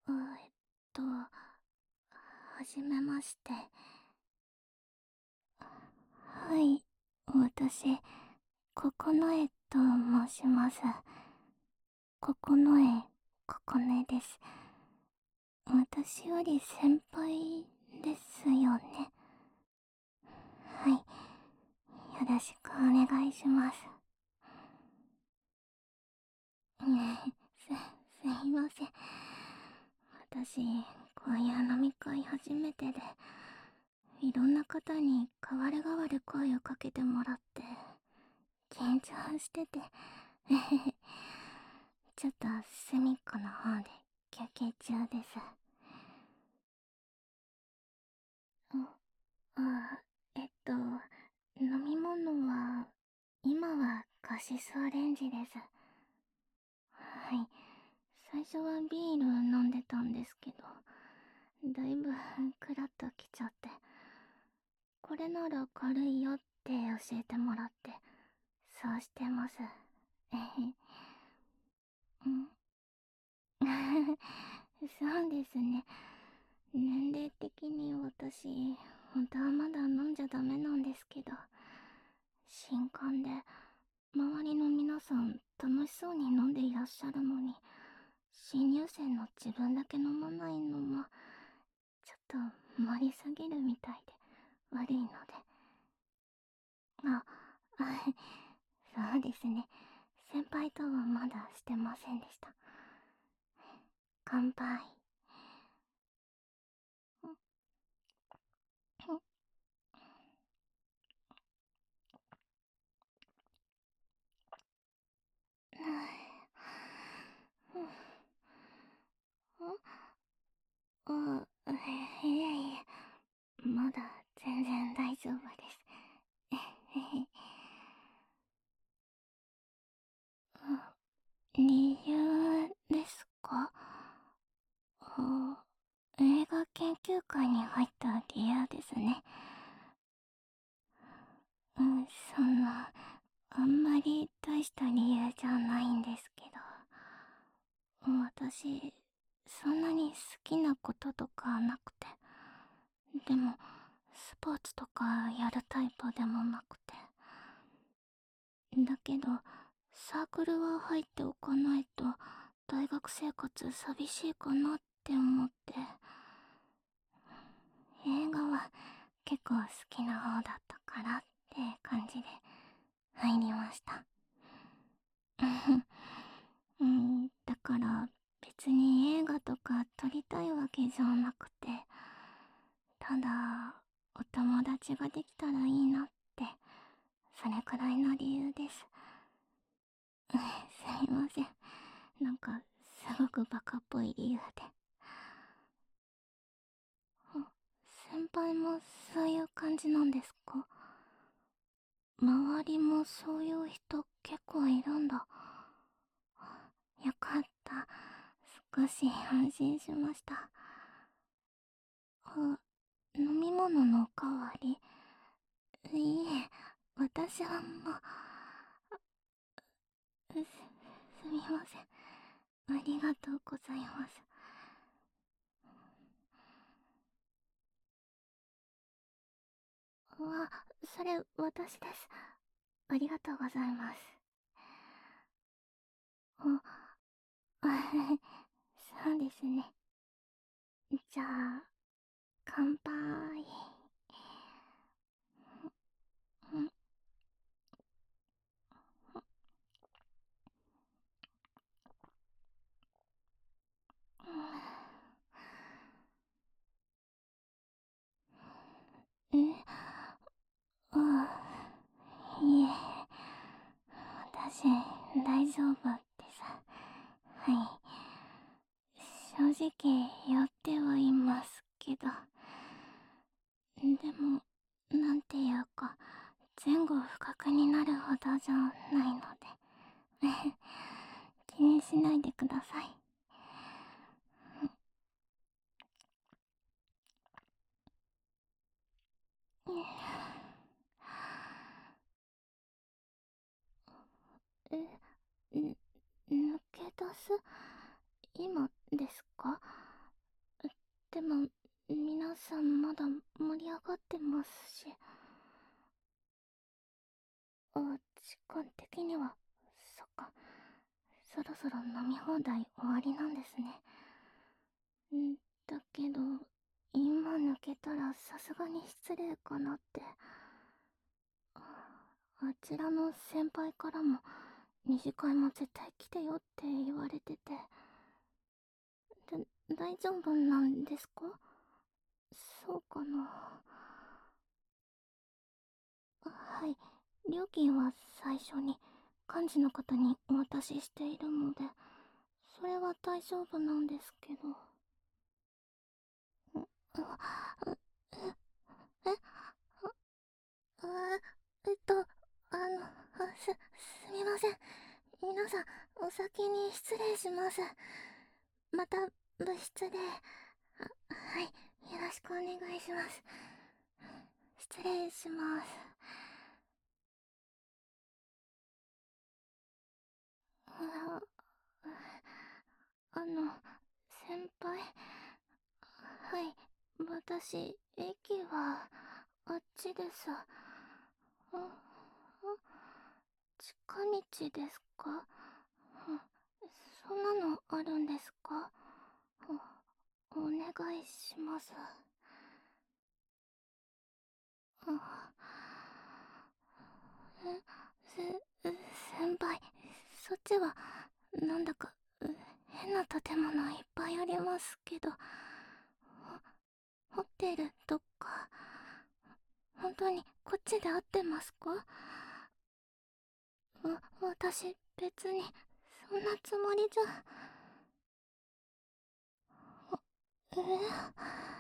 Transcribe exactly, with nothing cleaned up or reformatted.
えっと、はじめまして。はい、私、九重と申します。九重ここねです。私より先輩ですよね。はい、よろしくお願いします。ねえ、す、すいません。私、こういう飲み会初めてで、いろんな方に代わる代わる声をかけてもらって、緊張してて、ちょっと隅っこの方で休憩中です。あ、あ、えっと、飲み物は、今はカシスオレンジです。はい。最初はビール飲んでたんですけど、だいぶクラッときちゃって、これなら軽いよって教えてもらって、そうしてます。えへ。うん。そうですね。年齢的に私、本当はまだ飲んじゃダメなんですけど、新刊で、周りの皆さん楽しそうに飲んでいらっしゃるのに、新入生の自分だけ飲まないのも、ちょっと盛り下げるみたいで悪いので。あ、あ、そうですね。先輩とはまだしてませんでした。乾杯。あ、いえいえ、まだ全然大丈夫です。理由ですか？あ、映画研究会に入った理由ですね。うん、そんな、あんまり大した理由じゃないんですけど、私、そんなに好きなこととかなくて、でも、スポーツとかやるタイプでもなくて、だけど、サークルは入っておかないと、大学生活寂しいかなって思って、映画は結構好きな方だったからって感じで入りました。うん、だから別に映画とか撮りたいわけじゃなくて、ただお友達ができたらいいなって、それくらいの理由です。すみません、なんかすごくバカっぽい理由で。あ、先輩もそういう感じなんですか？周りもそういう人結構いるんだ。よかった。少し安心しました。あ、飲み物のおかわり？いいえ、私はもう、す、すみません。ありがとうございます。わ、それ私です。ありがとうございます。あ、あ、そうですね。じゃあ、乾杯。うん、え、あ、いえ、私、大丈夫です。はい。正直、酔ってはいますけど、でも、なんていうか、前後不覚になるほどじゃないので、気にしないでください。え、ん抜け出す？今ですか？ でも皆さんまだ盛り上がってますし。あ、時間的には、そっか、そろそろ飲み放題終わりなんですね。んだけど、今抜けたらさすがに失礼かなって。あ、あちらの先輩からも二次会も絶対来てよって言われてて。だ、大丈夫なんですか？そうかな。はい、料金は最初に幹事の方にお渡ししているので、それは大丈夫なんですけど。あ、え、あ、えっと、あの、す、すみません。皆さん、お先に失礼します。また、部室で、あ、はい、よろしくお願いします。失礼します。あ、あの、先輩。はい、私、駅は、あっちです。あ、あ、近道ですか？あ、そんなのあるんですか？あ、お願いします。あ、え、せ、先輩、そっちは、なんだか、変な建物いっぱいありますけど、ホテルとか、本当にこっちで合ってますか？わ、私、別に、そんなつもりじゃ。え、